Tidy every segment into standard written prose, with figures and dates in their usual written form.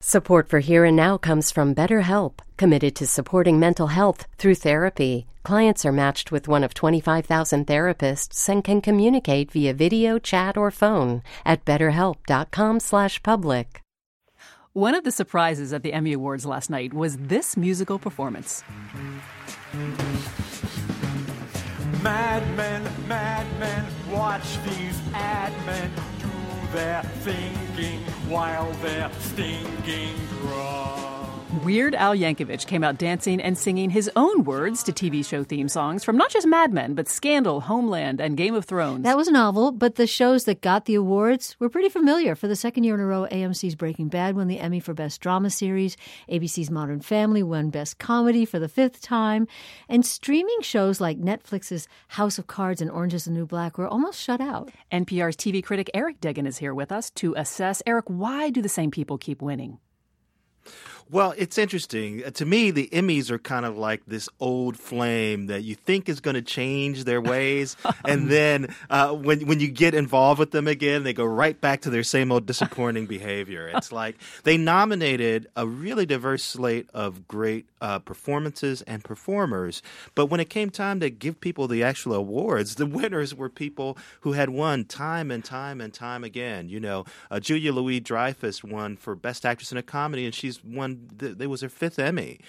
Support for Here and Now comes from BetterHelp, committed to supporting mental health through therapy. Clients are matched with one of 25,000 therapists and can communicate via video, chat, or phone at betterhelp.com/public. One of the surprises at the Emmy Awards last night was this musical performance. Mad men, watch these ad men do their thinking while they're stinging drunk. Weird Al Yankovic came out dancing and singing his own words to TV show theme songs from not just Mad Men, but Scandal, Homeland, and Game of Thrones. That was novel, but the shows that got the awards were pretty familiar. For the second year in a row, AMC's Breaking Bad won the Emmy for Best Drama Series. ABC's Modern Family won Best Comedy for the fifth time. And streaming shows like Netflix's House of Cards and Orange is the New Black were almost shut out. NPR's TV critic Eric Deggin is here with us to assess. Eric, why do the same people keep winning? Well, it's interesting. To me, the Emmys are kind of like this old flame that you think is going to change their ways. And then when you get involved with them again, they go right back to their same old disappointing behavior. It's like they nominated a really diverse slate of great performances and performers. But when it came time to give people the actual awards, the winners were people who had won time and time and time again. You know, Julia Louis-Dreyfus won for Best Actress in a Comedy, and she's won. It was her fifth Emmy.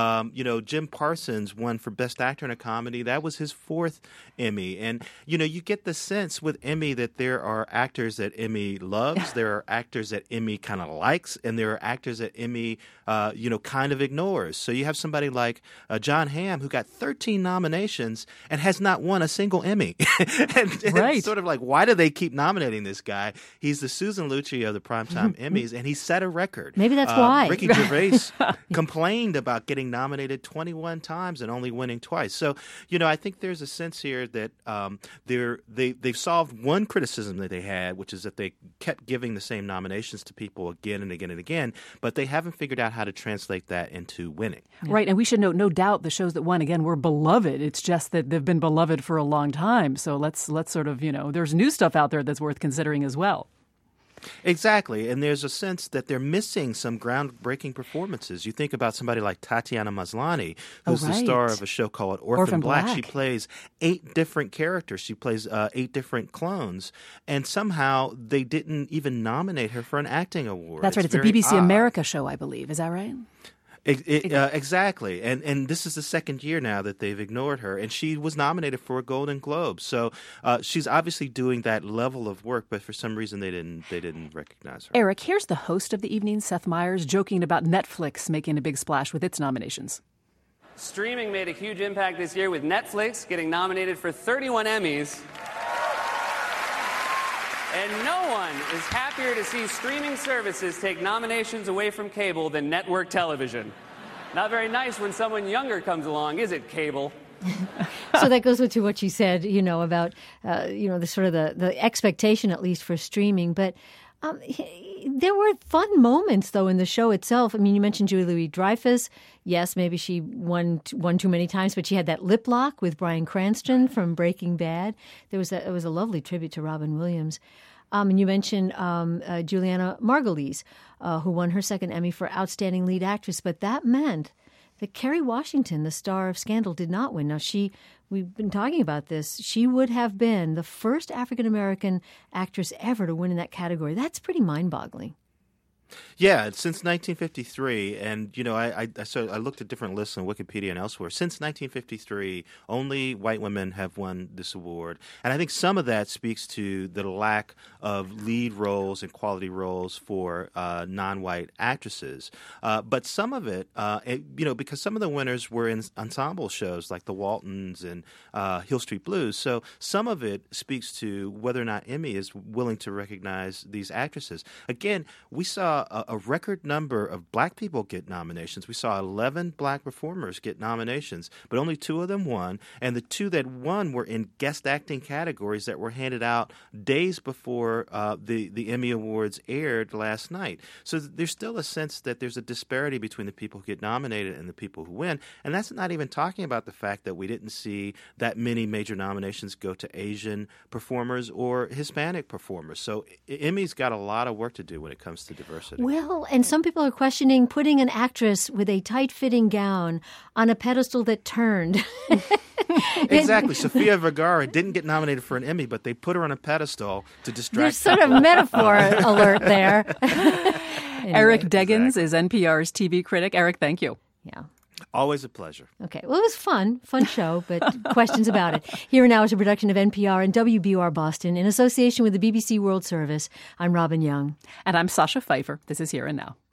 Jim Parsons won for Best Actor in a Comedy. That was his fourth Emmy. And, you get the sense with Emmy that there are actors that Emmy loves, there are actors that Emmy kind of likes, and there are actors that Emmy, kind of ignores. So you have somebody like Jon Hamm who got 13 nominations and has not won a single Emmy. and right. It's sort of like, why do they keep nominating this guy? He's the Susan Lucci of the Primetime Emmys, and he set a record. Maybe that's why. Ricky Gervais complained about getting nominated 21 times and only winning twice. So, I think there's a sense here that they've solved one criticism that they had, which is that they kept giving the same nominations to people again and again and again, but they haven't figured out how to translate that into winning. Right, and we should note, no doubt the shows that won, again, were beloved. It's just that they've been beloved for a long time. So let's sort of, there's new stuff out there that's worth considering as well. Exactly. And there's a sense that they're missing some groundbreaking performances. You think about somebody like Tatiana Maslany, who's the star of a show called Orphan Black. She plays 8 different characters. She plays 8 different clones. And somehow they didn't even nominate her for an acting award. That's right. It's a BBC America show, I believe. Is that right? Exactly. And this is the second year now that they've ignored her. And she was nominated for a Golden Globe. So she's obviously doing that level of work, but for some reason they didn't recognize her. Eric, here's the host of the evening, Seth Meyers, joking about Netflix making a big splash with its nominations. Streaming made a huge impact this year with Netflix getting nominated for 31 Emmys. And no one is happier to see streaming services take nominations away from cable than network television. Not very nice when someone younger comes along, is it, cable? So that goes to what you said, about, the sort of the expectation, at least for streaming. But there were fun moments, though, in the show itself. I mean, you mentioned Julia Louis-Dreyfus. Yes, maybe she won too many times, but she had that lip lock with Bryan Cranston from Breaking Bad. It was a lovely tribute to Robin Williams. And you mentioned Juliana Margulies, who won her second Emmy for Outstanding Lead Actress. But that meant that Kerry Washington, the star of Scandal, did not win. Now, we've been talking about this. She would have been the first African-American actress ever to win in that category. That's pretty mind-boggling. Yeah, since 1953, and I looked at different lists on Wikipedia and elsewhere. Since 1953, only white women have won this award, and I think some of that speaks to the lack of lead roles and quality roles for non-white actresses. But some of it, because some of the winners were in ensemble shows like The Waltons and Hill Street Blues, so some of it speaks to whether or not Emmy is willing to recognize these actresses. Again, we saw a record number of black people get nominations. We saw 11 black performers get nominations, but only 2 of them won. And the 2 that won were in guest acting categories that were handed out days before the Emmy Awards aired last night. So there's still a sense that there's a disparity between the people who get nominated and the people who win. And that's not even talking about the fact that we didn't see that many major nominations go to Asian performers or Hispanic performers. So Emmy's got a lot of work to do when it comes to diversity. diversity. Well, and some people are questioning putting an actress with a tight-fitting gown on a pedestal that turned. Exactly. Sofia Vergara didn't get nominated for an Emmy, but they put her on a pedestal to distract There's sort people. of metaphor alert there. Anyway. Eric Deggans is NPR's TV critic. Eric, thank you. Yeah. Always a pleasure. Okay. Well, it was fun show, but questions about it. Here and Now is a production of NPR and WBUR Boston in association with the BBC World Service. I'm Robin Young. And I'm Sasha Pfeiffer. This is Here and Now.